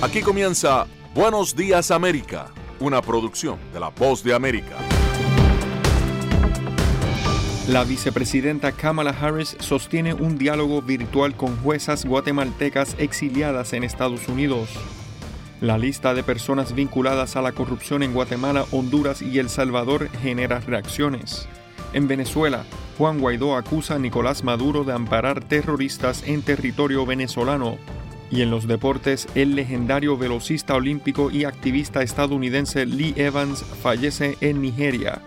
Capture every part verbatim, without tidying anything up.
Aquí comienza Buenos Días América, una producción de La Voz de América. La vicepresidenta Kamala Harris sostiene un diálogo virtual con juezas guatemaltecas exiliadas en Estados Unidos. La lista de personas vinculadas a la corrupción en Guatemala, Honduras y El Salvador genera reacciones. En Venezuela, Juan Guaidó acusa a Nicolás Maduro de amparar terroristas en territorio venezolano. Y en los deportes, el legendario velocista olímpico y activista estadounidense Lee Evans fallece en Nigeria.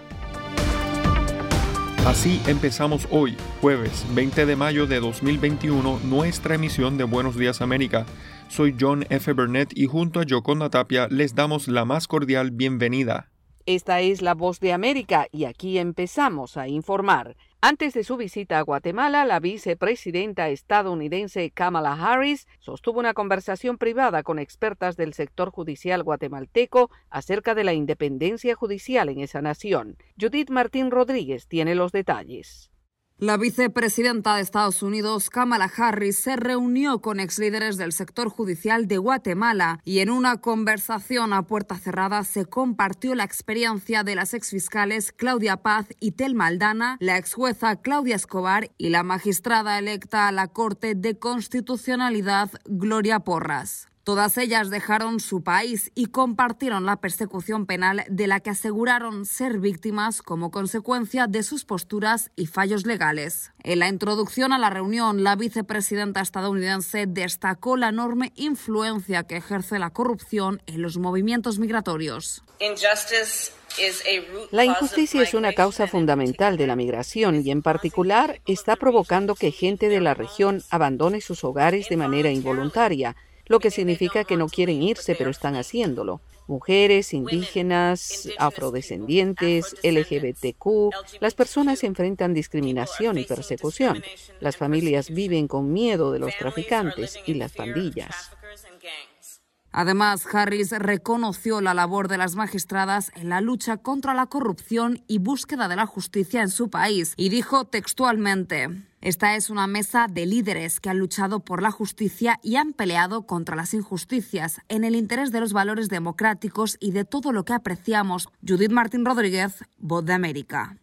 Así empezamos hoy, jueves veinte de mayo de dos mil veintiuno, nuestra emisión de Buenos Días América. Soy John F. Burnett y junto a Yoconda Tapia les damos la más cordial bienvenida. Esta es La Voz de América y aquí empezamos a informar. Antes de su visita a Guatemala, la vicepresidenta estadounidense Kamala Harris sostuvo una conversación privada con expertas del sector judicial guatemalteco acerca de la independencia judicial en esa nación. Judith Martín Rodríguez tiene los detalles. La vicepresidenta de Estados Unidos, Kamala Harris, se reunió con exlíderes del sector judicial de Guatemala y en una conversación a puerta cerrada se compartió la experiencia de las exfiscales Claudia Paz y Telma Aldana, la exjueza Claudia Escobar y la magistrada electa a la Corte de Constitucionalidad Gloria Porras. Todas ellas dejaron su país y compartieron la persecución penal de la que aseguraron ser víctimas como consecuencia de sus posturas y fallos legales. En la introducción a la reunión, la vicepresidenta estadounidense destacó la enorme influencia que ejerce la corrupción en los movimientos migratorios. La injusticia es una causa fundamental de la migración y en particular está provocando que gente de la región abandone sus hogares de manera involuntaria, lo que significa que no quieren irse, pero están haciéndolo. Mujeres, indígenas, afrodescendientes, L G B T Q, las personas enfrentan discriminación y persecución. Las familias viven con miedo de los traficantes y las pandillas. Además, Harris reconoció la labor de las magistradas en la lucha contra la corrupción y búsqueda de la justicia en su país y dijo textualmente: esta es una mesa de líderes que han luchado por la justicia y han peleado contra las injusticias en el interés de los valores democráticos y de todo lo que apreciamos. Judith Martín Rodríguez, Voz de América.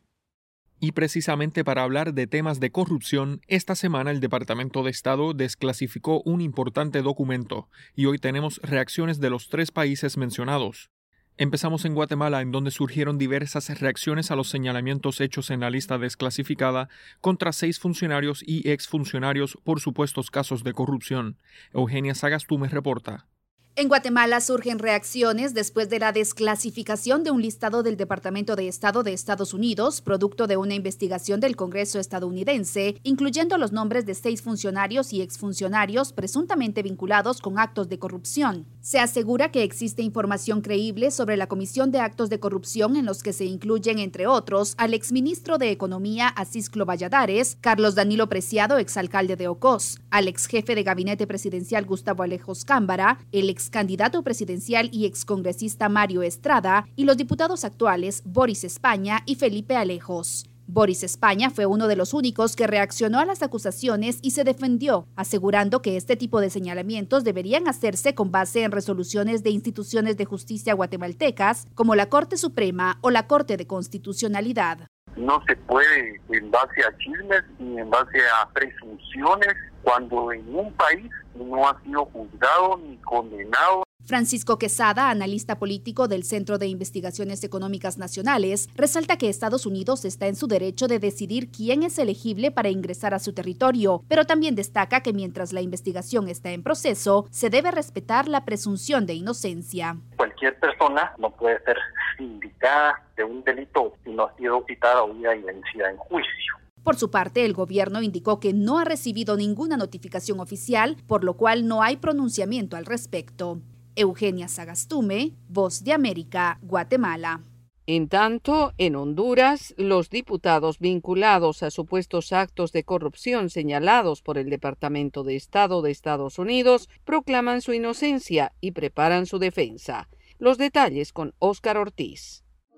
Y precisamente para hablar de temas de corrupción, esta semana el Departamento de Estado desclasificó un importante documento y hoy tenemos reacciones de los tres países mencionados. Empezamos en Guatemala, en donde surgieron diversas reacciones a los señalamientos hechos en la lista desclasificada contra seis funcionarios y exfuncionarios por supuestos casos de corrupción. Eugenia Sagastume reporta. En Guatemala surgen reacciones después de la desclasificación de un listado del Departamento de Estado de Estados Unidos, producto de una investigación del Congreso estadounidense, incluyendo los nombres de seis funcionarios y exfuncionarios presuntamente vinculados con actos de corrupción. Se asegura que existe información creíble sobre la comisión de actos de corrupción en los que se incluyen, entre otros, al exministro de Economía Acisclo Valladares, Carlos Danilo Preciado, exalcalde de Ocós, al exjefe de gabinete presidencial Gustavo Alejos Cámbara, el ex candidato presidencial y excongresista Mario Estrada y los diputados actuales Boris España y Felipe Alejos. Boris España fue uno de los únicos que reaccionó a las acusaciones y se defendió, asegurando que este tipo de señalamientos deberían hacerse con base en resoluciones de instituciones de justicia guatemaltecas como la Corte Suprema o la Corte de Constitucionalidad. No se puede en base a chismes ni en base a presunciones cuando en un país no ha sido juzgado ni condenado. Francisco Quesada, analista político del Centro de Investigaciones Económicas Nacionales, resalta que Estados Unidos está en su derecho de decidir quién es elegible para ingresar a su territorio, pero también destaca que mientras la investigación está en proceso, se debe respetar la presunción de inocencia. Cualquier persona no puede ser indicada de un delito si no ha sido citada o oída y vencida en juicio. Por su parte, el gobierno indicó que no ha recibido ninguna notificación oficial, por lo cual no hay pronunciamiento al respecto. Eugenia Sagastume, Voz de América, Guatemala. En tanto, en Honduras, los diputados vinculados a supuestos actos de corrupción señalados por el Departamento de Estado de Estados Unidos proclaman su inocencia y preparan su defensa. Los detalles con Óscar Ortiz.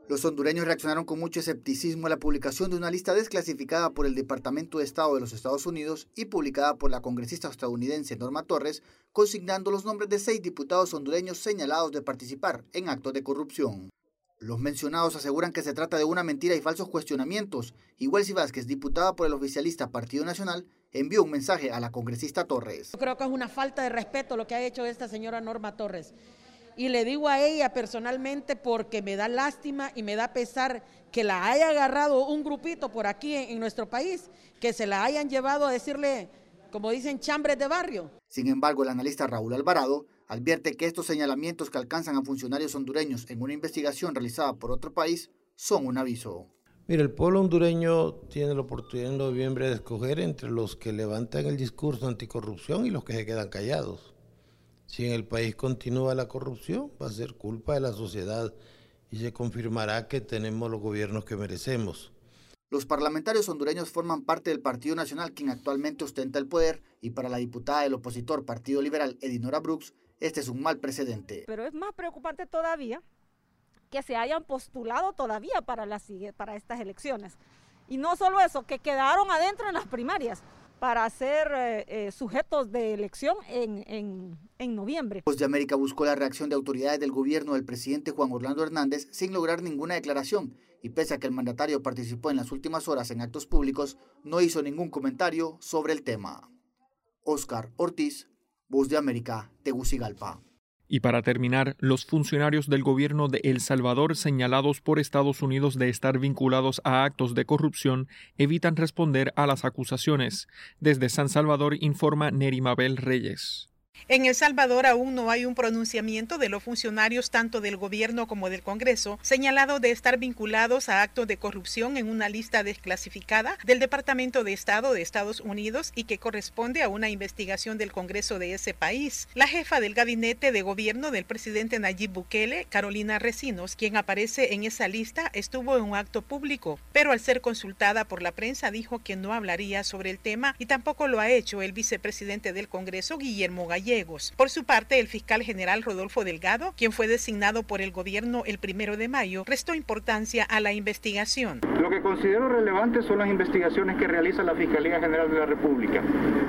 Los hondureños reaccionaron con mucho escepticismo a la publicación de una lista desclasificada por el Departamento de Estado de los Estados Unidos y publicada por la congresista estadounidense Norma Torres, consignando los nombres de seis diputados hondureños señalados de participar en actos de corrupción. Los mencionados aseguran que se trata de una mentira y falsos cuestionamientos. Y Welsi Vázquez, diputada por el oficialista Partido Nacional, envió un mensaje a la congresista Torres. Yo creo que es una falta de respeto lo que ha hecho esta señora Norma Torres. Y le digo a ella personalmente porque me da lástima y me da pesar que la haya agarrado un grupito por aquí en, en nuestro país, que se la hayan llevado a decirle, como dicen, chambres de barrio. Sin embargo, el analista Raúl Alvarado advierte que estos señalamientos que alcanzan a funcionarios hondureños en una investigación realizada por otro país son un aviso. Mira, el pueblo hondureño tiene la oportunidad en noviembre de escoger entre los que levantan el discurso anticorrupción y los que se quedan callados. Si en el país continúa la corrupción, va a ser culpa de la sociedad y se confirmará que tenemos los gobiernos que merecemos. Los parlamentarios hondureños forman parte del Partido Nacional, quien actualmente ostenta el poder, y para la diputada del opositor Partido Liberal, Edinora Brooks, este es un mal precedente. Pero es más preocupante todavía que se hayan postulado todavía para, las, para estas elecciones. Y no solo eso, que quedaron adentro en las primarias para ser eh, eh, sujetos de elección en, en, en noviembre. Voz de América buscó la reacción de autoridades del gobierno del presidente Juan Orlando Hernández sin lograr ninguna declaración, y pese a que el mandatario participó en las últimas horas en actos públicos, no hizo ningún comentario sobre el tema. Oscar Ortiz, Voz de América, Tegucigalpa. Y para terminar, los funcionarios del gobierno de El Salvador señalados por Estados Unidos de estar vinculados a actos de corrupción evitan responder a las acusaciones. Desde San Salvador informa Neri Mabel Reyes. En El Salvador aún no hay un pronunciamiento de los funcionarios tanto del gobierno como del Congreso señalados de estar vinculados a actos de corrupción en una lista desclasificada del Departamento de Estado de Estados Unidos y que corresponde a una investigación del Congreso de ese país. La jefa del gabinete de gobierno del presidente Nayib Bukele, Carolina Recinos, quien aparece en esa lista, estuvo en un acto público, pero al ser consultada por la prensa dijo que no hablaría sobre el tema y tampoco lo ha hecho el vicepresidente del Congreso, Guillermo Gallegos. Por su parte, el fiscal general Rodolfo Delgado, quien fue designado por el gobierno el primero de mayo, restó importancia a la investigación. Lo que considero relevante son las investigaciones que realiza la Fiscalía General de la República.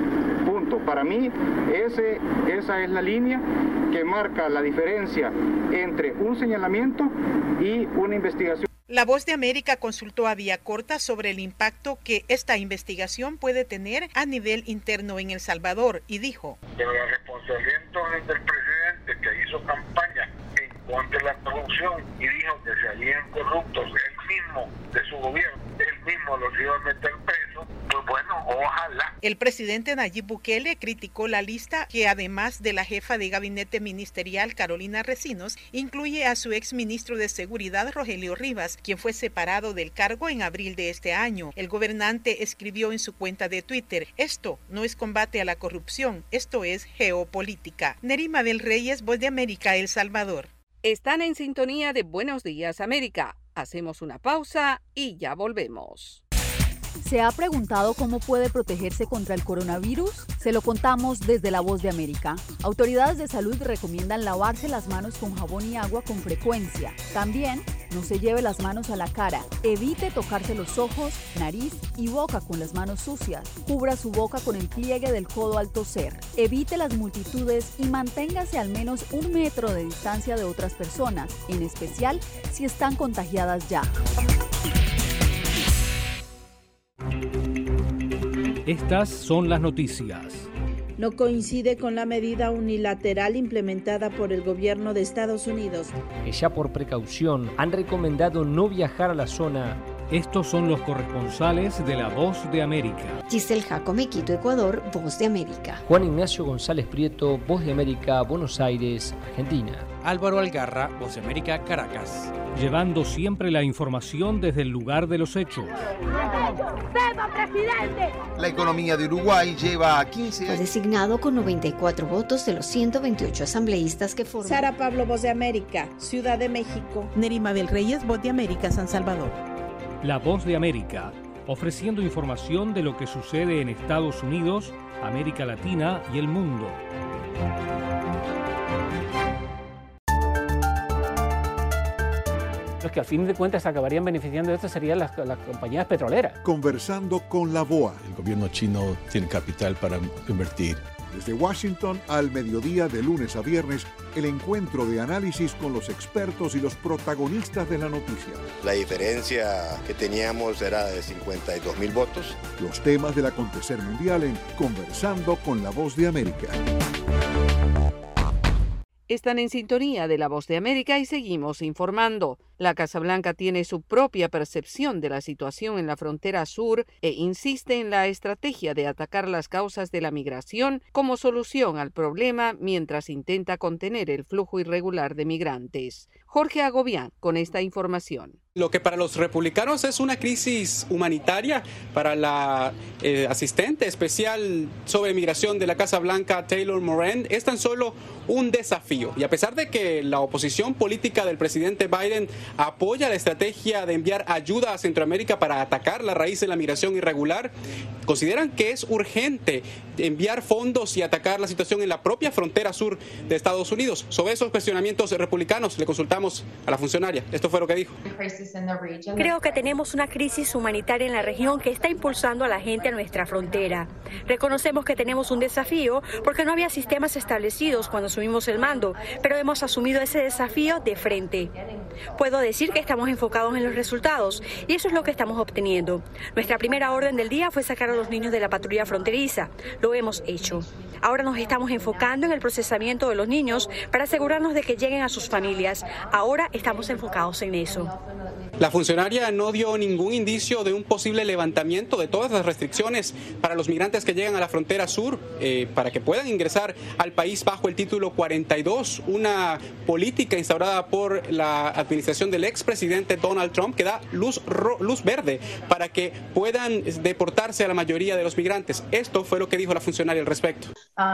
Punto. Para mí, ese, esa es la línea que marca la diferencia entre un señalamiento y una investigación. La Voz de América consultó a Vía Corta sobre el impacto que esta investigación puede tener a nivel interno en El Salvador y dijo: Pero la responsabilidad entonces del presidente que hizo campaña en contra de la corrupción y dijo que se habían corruptos él mismo de su gobierno, él mismo los iba a meter preso, pues bueno, ojalá. El presidente Nayib Bukele criticó la lista que además de la jefa de gabinete ministerial Carolina Recinos, incluye a su exministro de Seguridad Rogelio Rivas, quien fue separado del cargo en abril de este año. El gobernante escribió en su cuenta de Twitter: esto no es combate a la corrupción, esto es geopolítica. Neri Mabel Reyes, Voz de América, El Salvador. Están en sintonía de Buenos Días América. Hacemos una pausa y ya volvemos. ¿Se ha preguntado cómo puede protegerse contra el coronavirus? Se lo contamos desde La Voz de América. Autoridades de salud recomiendan lavarse las manos con jabón y agua con frecuencia. También, no se lleve las manos a la cara. Evite tocarse los ojos, nariz y boca con las manos sucias. Cubra su boca con el pliegue del codo al toser. Evite las multitudes y manténgase al menos un metro de distancia de otras personas, en especial si están contagiadas ya. Estas son las noticias. No coincide con la medida unilateral implementada por el gobierno de Estados Unidos. Que ya por precaución han recomendado no viajar a la zona. Estos son los corresponsales de La Voz de América. Giselle Jacome, Quito, Ecuador, Voz de América. Juan Ignacio González Prieto, Voz de América, Buenos Aires, Argentina. Álvaro Algarra, Voz de América, Caracas. Llevando siempre la información desde el lugar de los hechos. ¡Viva, presidente! La economía de Uruguay lleva quince años. Fue designado con noventa y cuatro votos de los ciento veintiocho asambleístas que forman. Sara Pablo, Voz de América, Ciudad de México. Neri Mabel Reyes, Voz de América, San Salvador. La Voz de América, ofreciendo información de lo que sucede en Estados Unidos, América Latina y el mundo. es que al fin de cuentas acabarían beneficiando de esto serían las, las compañías petroleras. Conversando con la B O A. El gobierno chino tiene capital para invertir. Desde Washington al mediodía de lunes a viernes, el encuentro de análisis con los expertos y los protagonistas de la noticia. La diferencia que teníamos era de cincuenta y dos mil votos. Los temas del acontecer mundial en Conversando con la Voz de América. Están en sintonía de La Voz de América y seguimos informando. La Casa Blanca tiene su propia percepción de la situación en la frontera sur e insiste en la estrategia de atacar las causas de la migración como solución al problema mientras intenta contener el flujo irregular de migrantes. Jorge Agobián con esta información. Lo que para los republicanos es una crisis humanitaria, para la eh, asistente especial sobre migración de la Casa Blanca, Taylor Moran, es tan solo un desafío. Y a pesar de que la oposición política del presidente Biden apoya la estrategia de enviar ayuda a Centroamérica para atacar la raíz de la migración irregular, consideran que es urgente enviar fondos y atacar la situación en la propia frontera sur de Estados Unidos. Sobre esos cuestionamientos republicanos le consultamos a la funcionaria. Esto fue lo que dijo. Creo que tenemos una crisis humanitaria en la región que está impulsando a la gente a nuestra frontera. Reconocemos que tenemos un desafío porque no había sistemas establecidos cuando asumimos el mando, pero hemos asumido ese desafío de frente. Puedo decir que estamos enfocados en los resultados y eso es lo que estamos obteniendo. Nuestra primera orden del día fue sacar a los niños de la patrulla fronteriza. Lo hemos hecho. Ahora nos estamos enfocando en el procesamiento de los niños para asegurarnos de que lleguen a sus familias. Ahora estamos enfocados en eso. La funcionaria no dio ningún indicio de un posible levantamiento de todas las restricciones para los migrantes que llegan a la frontera sur eh, para que puedan ingresar al país bajo el título cuarenta y dos, una política instaurada por la administración del expresidente Donald Trump que da luz, ro, luz verde para que puedan deportarse a la mayoría de los migrantes. Esto fue lo que dijo la funcionaria al respecto.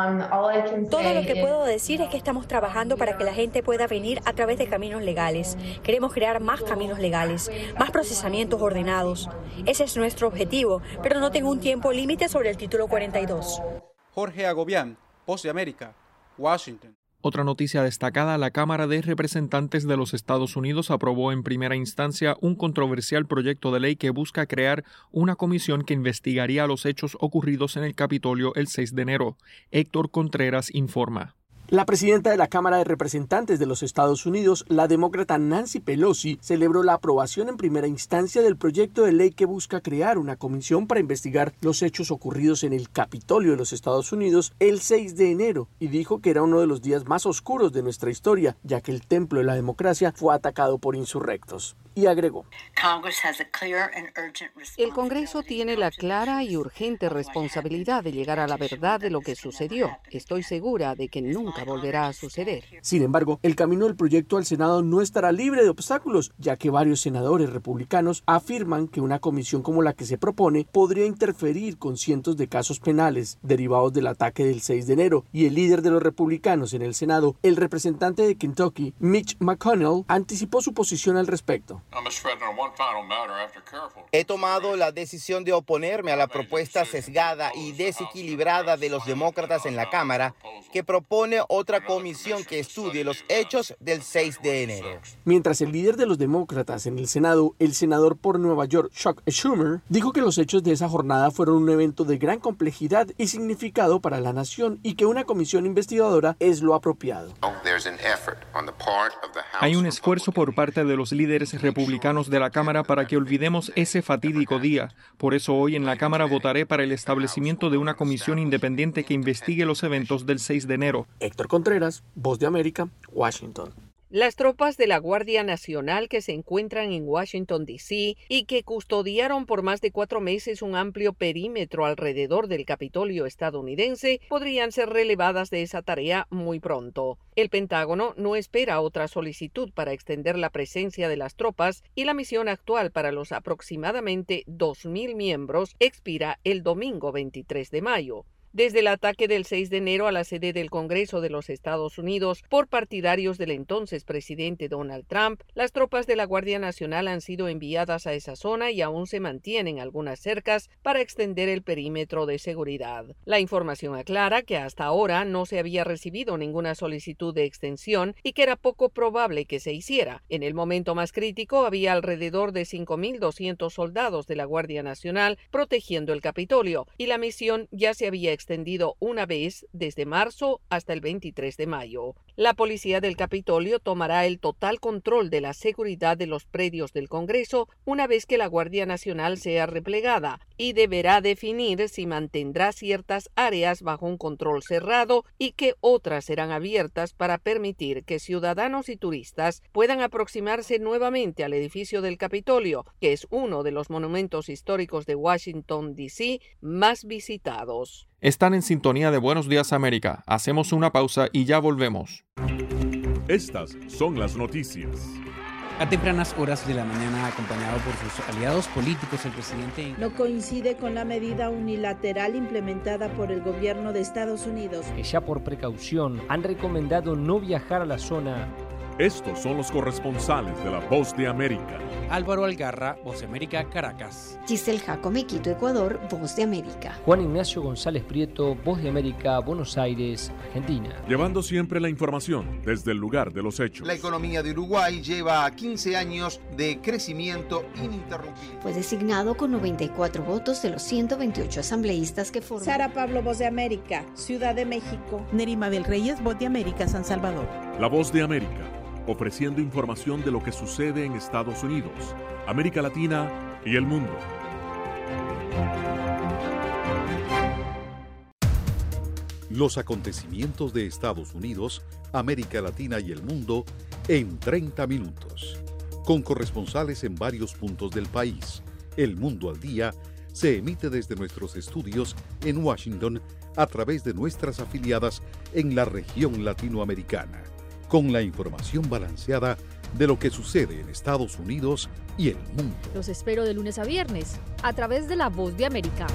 Todo lo que puedo decir es que estamos trabajando para que la gente pueda venir a través de caminos legales. Queremos crear más caminos legales, más procesamientos ordenados. Ese es nuestro objetivo, pero no tengo un tiempo límite sobre el título cuarenta y dos. Jorge Agobián, Voz de América, Washington. Otra noticia destacada, la Cámara de Representantes de los Estados Unidos aprobó en primera instancia un controversial proyecto de ley que busca crear una comisión que investigaría los hechos ocurridos en el Capitolio el seis de enero. Héctor Contreras informa. La presidenta de la Cámara de Representantes de los Estados Unidos, la demócrata Nancy Pelosi, celebró la aprobación en primera instancia del proyecto de ley que busca crear una comisión para investigar los hechos ocurridos en el Capitolio de los Estados Unidos el seis de enero y dijo que era uno de los días más oscuros de nuestra historia, ya que el templo de la democracia fue atacado por insurrectos. Y agregó: el Congreso tiene la clara y urgente responsabilidad de llegar a la verdad de lo que sucedió. Estoy segura de que nunca volverá a suceder. Sin embargo, el camino del proyecto al Senado no estará libre de obstáculos, ya que varios senadores republicanos afirman que una comisión como la que se propone podría interferir con cientos de casos penales derivados del ataque del seis de enero, y el líder de los republicanos en el Senado, el representante de Kentucky, Mitch McConnell, anticipó su posición al respecto. He tomado la decisión de oponerme a la propuesta sesgada y desequilibrada de los demócratas en la Cámara, que propone otra comisión que estudie los hechos del seis de enero. Mientras el líder de los demócratas en el Senado, el senador por Nueva York, Chuck Schumer, dijo que los hechos de esa jornada fueron un evento de gran complejidad y significado para la nación y que una comisión investigadora es lo apropiado. Hay un esfuerzo por parte de los líderes republicanos de la Cámara para que olvidemos ese fatídico día. Por eso hoy en la Cámara votaré para el establecimiento de una comisión independiente que investigue los eventos del seis de enero. Héctor Contreras, Voz de América, Washington. Las tropas de la Guardia Nacional que se encuentran en Washington, D C y que custodiaron por más de cuatro meses un amplio perímetro alrededor del Capitolio estadounidense podrían ser relevadas de esa tarea muy pronto. El Pentágono no espera otra solicitud para extender la presencia de las tropas y la misión actual para los aproximadamente dos mil miembros expira el domingo veintitrés de mayo. Desde el ataque del seis de enero a la sede del Congreso de los Estados Unidos por partidarios del entonces presidente Donald Trump, las tropas de la Guardia Nacional han sido enviadas a esa zona y aún se mantienen algunas cercas para extender el perímetro de seguridad. La información aclara que hasta ahora no se había recibido ninguna solicitud de extensión y que era poco probable que se hiciera. En el momento más crítico había alrededor de cinco mil doscientos soldados de la Guardia Nacional protegiendo el Capitolio y la misión ya se había extendido una vez desde marzo hasta el veintitrés de mayo. La policía del Capitolio tomará el total control de la seguridad de los predios del Congreso una vez que la Guardia Nacional sea replegada y deberá definir si mantendrá ciertas áreas bajo un control cerrado y que otras serán abiertas para permitir que ciudadanos y turistas puedan aproximarse nuevamente al edificio del Capitolio, que es uno de los monumentos históricos de Washington, D C más visitados. Están en sintonía de Buenos Días América. Hacemos una pausa y ya volvemos. Estas son las noticias. A tempranas horas de la mañana, acompañado por sus aliados políticos, el presidente no coincide con la medida unilateral implementada por el gobierno de Estados Unidos, que ya por precaución han recomendado no viajar a la zona. Estos son los corresponsales de La Voz de América. Álvaro Algarra, Voz de América, Caracas. Giselle Jacome, Quito, Ecuador, Voz de América. Juan Ignacio González Prieto, Voz de América, Buenos Aires, Argentina. Llevando siempre la información desde el lugar de los hechos. La economía de Uruguay lleva quince años de crecimiento ininterrumpido. Fue designado con noventa y cuatro votos de los ciento veintiocho asambleístas que forman. Sara Pablo, Voz de América, Ciudad de México. Nerima del Reyes, Voz de América, San Salvador. La Voz de América, ofreciendo información de lo que sucede en Estados Unidos, América Latina y el mundo. Los acontecimientos de Estados Unidos, América Latina y el mundo en treinta minutos. Con corresponsales en varios puntos del país. El Mundo al Día se emite desde nuestros estudios en Washington a través de nuestras afiliadas en la región latinoamericana, con la información balanceada de lo que sucede en Estados Unidos y el mundo. Los espero de lunes a viernes, a través de La Voz de América.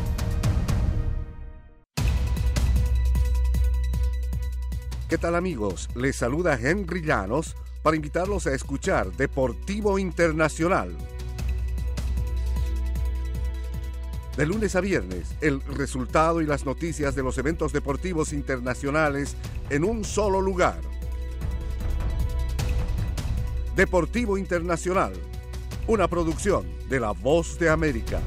¿Qué tal, amigos? Les saluda Henry Llanos para invitarlos a escuchar Deportivo Internacional. De lunes a viernes, el resultado y las noticias de los eventos deportivos internacionales en un solo lugar. Deportivo Internacional, una producción de La Voz de América.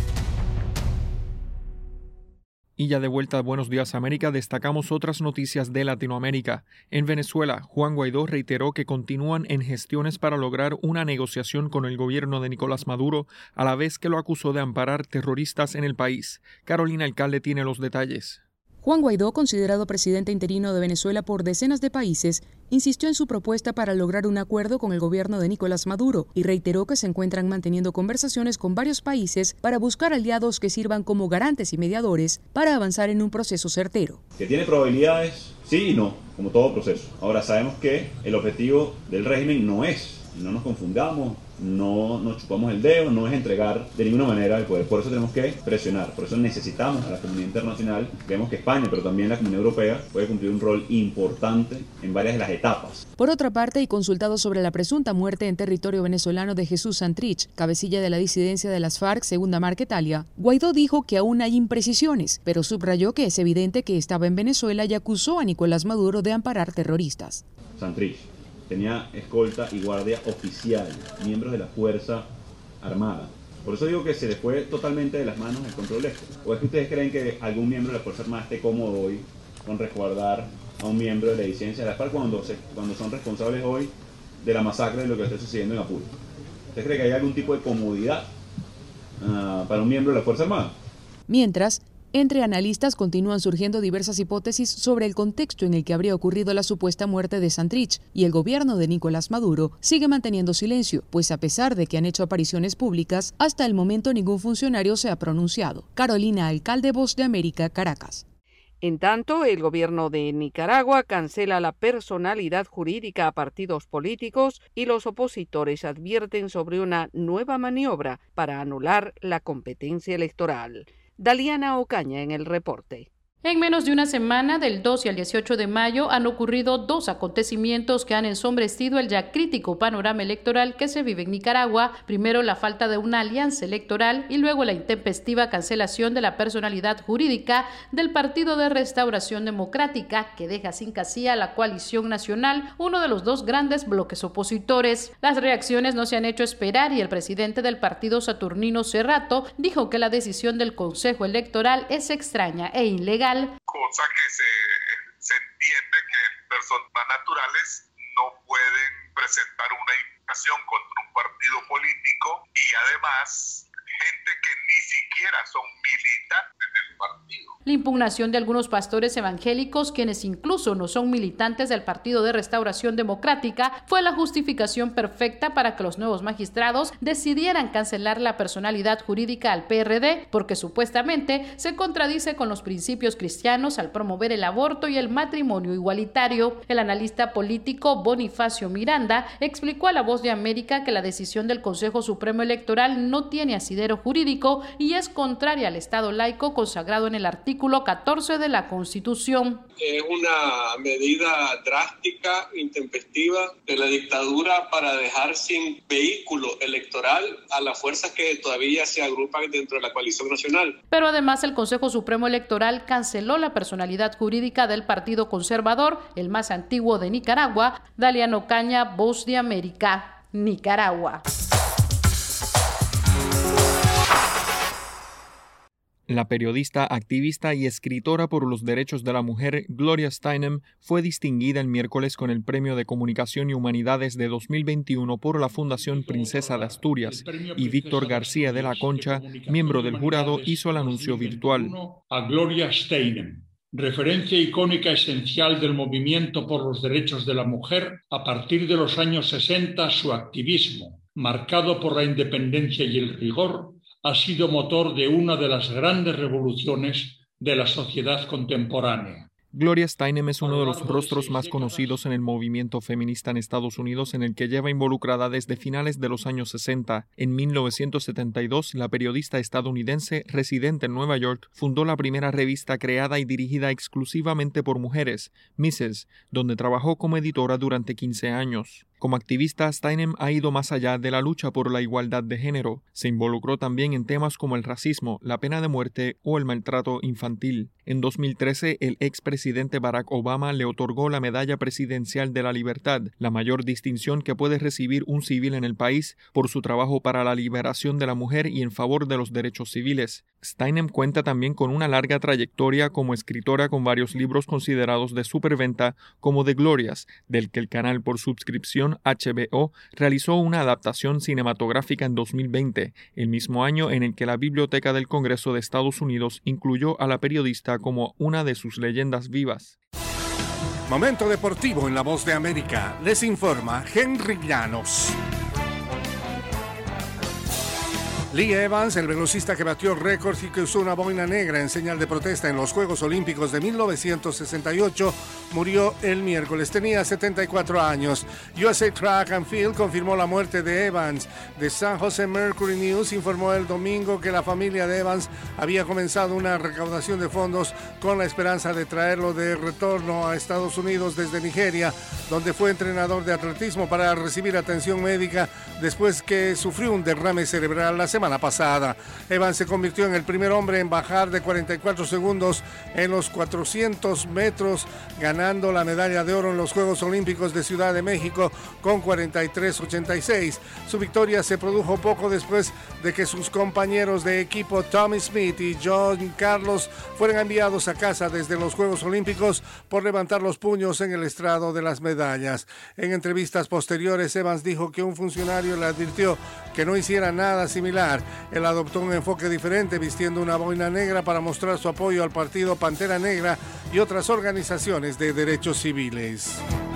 Y ya de vuelta a Buenos Días América, destacamos otras noticias de Latinoamérica. En Venezuela, Juan Guaidó reiteró que continúan en gestiones para lograr una negociación con el gobierno de Nicolás Maduro, a la vez que lo acusó de amparar terroristas en el país. Carolina Alcalde tiene los detalles. Juan Guaidó, considerado presidente interino de Venezuela por decenas de países, insistió en su propuesta para lograr un acuerdo con el gobierno de Nicolás Maduro y reiteró que se encuentran manteniendo conversaciones con varios países para buscar aliados que sirvan como garantes y mediadores para avanzar en un proceso certero. Que tiene probabilidades, sí y no, como todo proceso. Ahora sabemos que el objetivo del régimen no es, no nos confundamos, no nos chupamos el dedo, no es entregar de ninguna manera el poder. Por eso tenemos que presionar, por eso necesitamos a la comunidad internacional. Vemos que España, pero también la Comunidad Europea, puede cumplir un rol importante en varias de las etapas. Por otra parte, y consultado sobre la presunta muerte en territorio venezolano de Jesús Santrich, cabecilla de la disidencia de las FARC, segunda Marquetalia, Guaidó dijo que aún hay imprecisiones, pero subrayó que es evidente que estaba en Venezuela y acusó a Nicolás Maduro de amparar terroristas. Santrich tenía escolta y guardia oficial, miembros de la Fuerza Armada. Por eso digo que se le fue totalmente de las manos el control de esto. ¿O es que ustedes creen que algún miembro de la Fuerza Armada esté cómodo hoy con resguardar a un miembro de la disidencia de la FARC cuando, se, cuando son responsables hoy de la masacre de lo que está sucediendo en Apure? ¿Ustedes creen que hay algún tipo de comodidad uh, para un miembro de la Fuerza Armada? Mientras, entre analistas continúan surgiendo diversas hipótesis sobre el contexto en el que habría ocurrido la supuesta muerte de Santrich, y el gobierno de Nicolás Maduro sigue manteniendo silencio, pues a pesar de que han hecho apariciones públicas, hasta el momento ningún funcionario se ha pronunciado. Carolina Alcalde, Voz de América, Caracas. En tanto, el gobierno de Nicaragua cancela la personalidad jurídica a partidos políticos y los opositores advierten sobre una nueva maniobra para anular la competencia electoral. Daliana Ocaña en el reporte. En menos de una semana, del doce al dieciocho de mayo, han ocurrido dos acontecimientos que han ensombrecido el ya crítico panorama electoral que se vive en Nicaragua. Primero, la falta de una alianza electoral y luego la intempestiva cancelación de la personalidad jurídica del Partido de Restauración Democrática, que deja sin casilla a la coalición nacional, uno de los dos grandes bloques opositores. Las reacciones no se han hecho esperar y el presidente del partido, Saturnino Cerrato, dijo que la decisión del Consejo Electoral es extraña e ilegal. Cosa que se, se entiende que personas naturales no pueden presentar una impugnación contra un partido político y además gente que ni siquiera son militantes del partido. La impugnación de algunos pastores evangélicos, quienes incluso no son militantes del Partido de Restauración Democrática, fue la justificación perfecta para que los nuevos magistrados decidieran cancelar la personalidad jurídica al P R D, porque supuestamente se contradice con los principios cristianos al promover el aborto y el matrimonio igualitario. El analista político Bonifacio Miranda explicó a La Voz de América que la decisión del Consejo Supremo Electoral no tiene asidero jurídico y es contraria al Estado laico consagrado en el artículo catorce de la Constitución. Es una medida drástica, intempestiva de la dictadura para dejar sin vehículo electoral a las fuerzas que todavía se agrupan dentro de la coalición nacional. Pero además el Consejo Supremo Electoral canceló la personalidad jurídica del Partido Conservador, el más antiguo de Nicaragua. Dalian Ocaña, Voz de América, Nicaragua. La periodista, activista y escritora por los derechos de la mujer Gloria Steinem fue distinguida el miércoles con el Premio de Comunicación y Humanidades de dos mil veintiuno por la Fundación Princesa de Asturias, y Víctor García de la Concha, miembro del jurado, hizo el anuncio virtual. A Gloria Steinem, referencia icónica esencial del movimiento por los derechos de la mujer, a partir de los años sesenta su activismo, marcado por la independencia y el rigor, ha sido motor de una de las grandes revoluciones de la sociedad contemporánea. Gloria Steinem es uno de los rostros más conocidos en el movimiento feminista en Estados Unidos, en el que lleva involucrada desde finales de los años sesenta. En mil novecientos setenta y dos, la periodista estadounidense residente en Nueva York fundó la primera revista creada y dirigida exclusivamente por mujeres, missus, donde trabajó como editora durante quince años. Como activista, Steinem ha ido más allá de la lucha por la igualdad de género. Se involucró también en temas como el racismo, la pena de muerte o el maltrato infantil. En dos mil trece, el expresidente Barack Obama le otorgó la Medalla Presidencial de la Libertad, la mayor distinción que puede recibir un civil en el país, por su trabajo para la liberación de la mujer y en favor de los derechos civiles. Steinem cuenta también con una larga trayectoria como escritora, con varios libros considerados de superventa, como The Glorias, del que el canal por suscripción H B O realizó una adaptación cinematográfica en dos mil veinte, el mismo año en el que la Biblioteca del Congreso de Estados Unidos incluyó a la periodista como una de sus leyendas vivas. Momento deportivo en La Voz de América. Les informa Henry Llanos. Lee Evans, el velocista que batió récords y que usó una boina negra en señal de protesta en los Juegos Olímpicos de mil novecientos sesenta y ocho, murió el miércoles. Tenía setenta y cuatro años. U S A Track and Field confirmó la muerte de Evans. The San Jose Mercury News informó el domingo que la familia de Evans había comenzado una recaudación de fondos con la esperanza de traerlo de retorno a Estados Unidos desde Nigeria, donde fue entrenador de atletismo, para recibir atención médica después que sufrió un derrame cerebral la semana pasada. Evans se convirtió en el primer hombre en bajar de cuarenta y cuatro segundos en los cuatrocientos metros, ganando la medalla de oro en los Juegos Olímpicos de Ciudad de México con cuarenta y tres ochenta y seis. Su victoria se produjo poco después de que sus compañeros de equipo Tommy Smith y John Carlos fueran enviados a casa desde los Juegos Olímpicos por levantar los puños en el estrado de las medallas. En entrevistas posteriores, Evans dijo que un funcionario le advirtió que no hiciera nada similar. Él adoptó un enfoque diferente, vistiendo una boina negra para mostrar su apoyo al partido Pantera Negra y otras organizaciones de derechos civiles.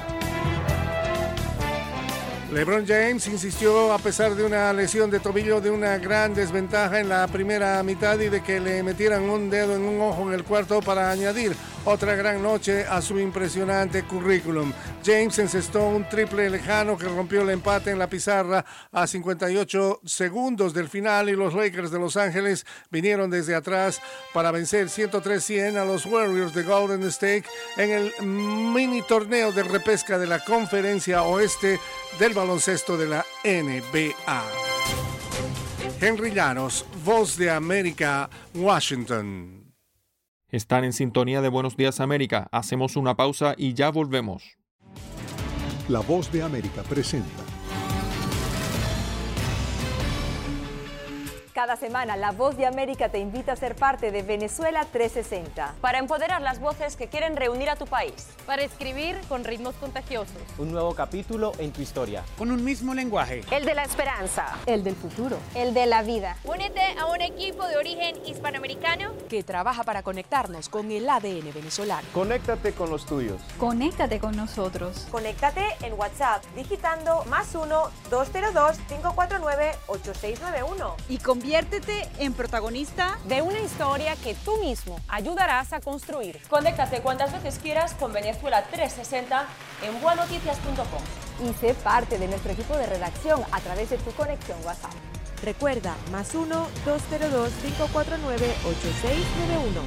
LeBron James insistió, a pesar de una lesión de tobillo, de una gran desventaja en la primera mitad y de que le metieran un dedo en un ojo en el cuarto para añadir otra gran noche a su impresionante currículum. James encestó un triple lejano que rompió el empate en la pizarra a cincuenta y ocho segundos del final, y los Lakers de Los Ángeles vinieron desde atrás para vencer ciento tres a cien a los Warriors de Golden State en el mini torneo de repesca de la Conferencia Oeste del baloncesto de la N B A. Henry Llanos, Voz de América, Washington. Están en sintonía de Buenos Días América. Hacemos una pausa y ya volvemos. La Voz de América presenta. Cada semana, La Voz de América te invita a ser parte de Venezuela trescientos sesenta. Para empoderar las voces que quieren reunir a tu país. Para escribir con ritmos contagiosos. Un nuevo capítulo en tu historia. Con un mismo lenguaje. El de la esperanza. El del futuro. El de la vida. Únete a un equipo de origen hispanoamericano que trabaja para conectarnos con el A D N venezolano. Conéctate con los tuyos. Conéctate con nosotros. Conéctate en WhatsApp digitando más uno, dos cero dos, cinco cuatro nueve, ocho seis nueve uno. Y conviértete en protagonista de una historia que tú mismo ayudarás a construir. Conéctate cuantas veces quieras con Venezuela trescientos sesenta en buenoticias punto com. Y sé parte de nuestro equipo de redacción a través de tu conexión WhatsApp. Recuerda, más uno, dos cero dos, cinco cuatro nueve, ocho seis nueve uno.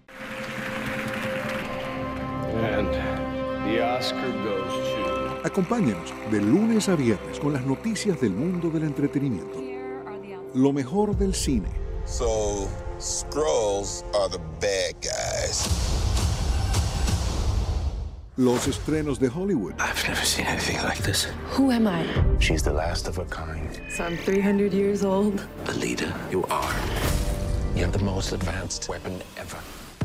And the Oscar goes to... Acompáñenos de lunes a viernes con las noticias del mundo del entretenimiento. Lo mejor del cine. So, Skrulls are the bad guys. Los estrenos de Hollywood. I've never seen anything like this. Who am I? She's the last of her kind. So I'm three hundred years old. A leader, you are. You have the most advanced weapon ever.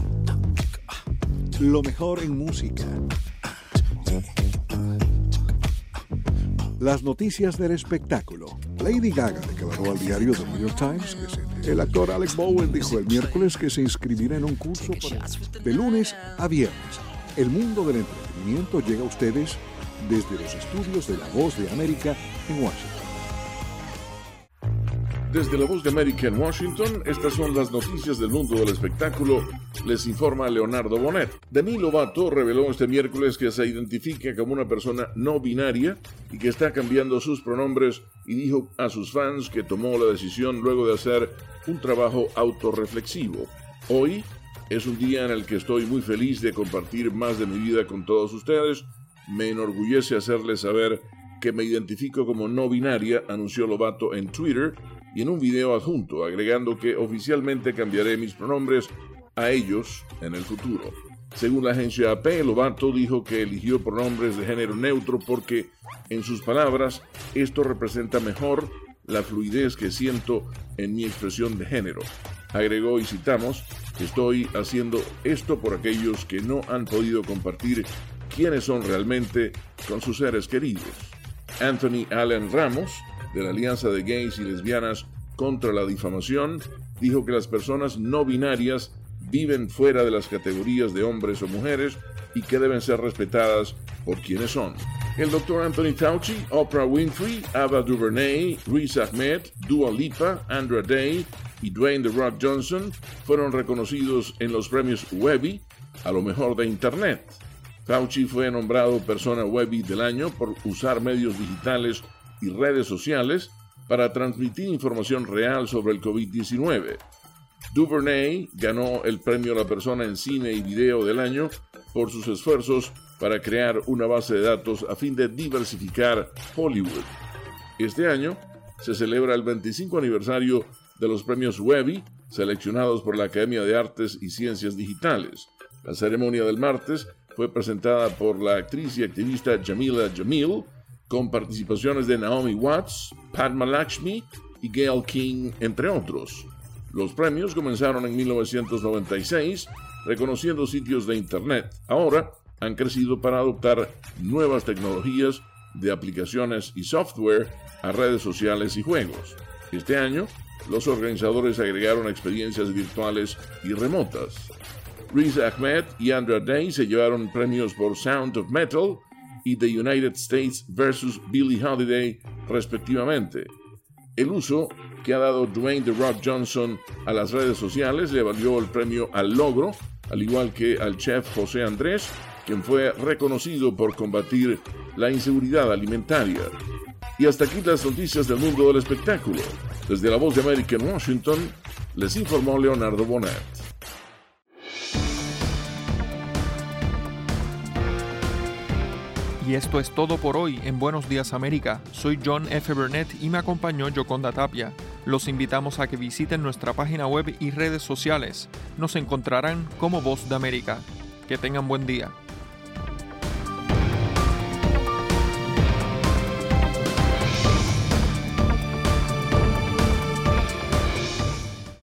Lo mejor en música. Las noticias del espectáculo. Lady Gaga declaró al diario The New York Times que se... El actor Alec Bowen dijo el miércoles que se inscribirá en un curso para... De lunes a viernes. El mundo del entretenimiento llega a ustedes desde los estudios de La Voz de América en Washington. Desde La Voz de América en Washington, estas son las noticias del mundo del espectáculo. Les informa Leonardo Bonet. Demi Lovato reveló este miércoles que se identifica como una persona no binaria y que está cambiando sus pronombres, y dijo a sus fans que tomó la decisión luego de hacer un trabajo autorreflexivo. Hoy es un día en el que estoy muy feliz de compartir más de mi vida con todos ustedes. Me enorgullece hacerles saber que me identifico como no binaria, anunció Lovato en Twitter y en un video adjunto, agregando que oficialmente cambiaré mis pronombres a ellos en el futuro. Según la agencia A P, Lovato dijo que eligió pronombres de género neutro porque, en sus palabras, esto representa mejor la fluidez que siento en mi expresión de género. Agregó, y citamos, estoy haciendo esto por aquellos que no han podido compartir quiénes son realmente con sus seres queridos. Anthony Allen Ramos, de la Alianza de Gays y Lesbianas contra la Difamación, dijo que las personas no binarias viven fuera de las categorías de hombres o mujeres y que deben ser respetadas por quienes son. El doctor Anthony Fauci, Oprah Winfrey, Ava DuVernay, Riz Ahmed, Dua Lipa, Andra Day y Dwayne The Rock Johnson fueron reconocidos en los premios Webby a lo mejor de Internet. Fauci fue nombrado persona Webby del año por usar medios digitales y redes sociales para transmitir información real sobre el COVID diecinueve. DuVernay ganó el premio a la persona en cine y video del año por sus esfuerzos para crear una base de datos a fin de diversificar Hollywood. Este año se celebra el veinticinco aniversario de los premios Webby, seleccionados por la Academia de Artes y Ciencias Digitales. La ceremonia del martes fue presentada por la actriz y activista Jamila Jamil, con participaciones de Naomi Watts, Padma Lakshmi y Gayle King, entre otros. Los premios comenzaron en mil novecientos noventa y seis, reconociendo sitios de Internet. Ahora han crecido para adoptar nuevas tecnologías de aplicaciones y software a redes sociales y juegos. Este año, los organizadores agregaron experiencias virtuales y remotas. Riz Ahmed y Andra Day se llevaron premios por Sound of Metal y The United States versus Billie Holiday, respectivamente. El uso que ha dado Dwayne The Rock Johnson a las redes sociales le valió el premio al logro al igual que al chef José Andrés, quien fue reconocido por combatir la inseguridad alimentaria. Y hasta aquí las noticias del mundo del espectáculo. Desde La Voz de América en Washington, les informó Leonardo Bonet. Y esto es todo por hoy en Buenos Días América. Soy John F. Burnett y me acompañó Yoconda Tapia. Los invitamos a que visiten nuestra página web y redes sociales. Nos encontrarán como Voz de América. Que tengan buen día.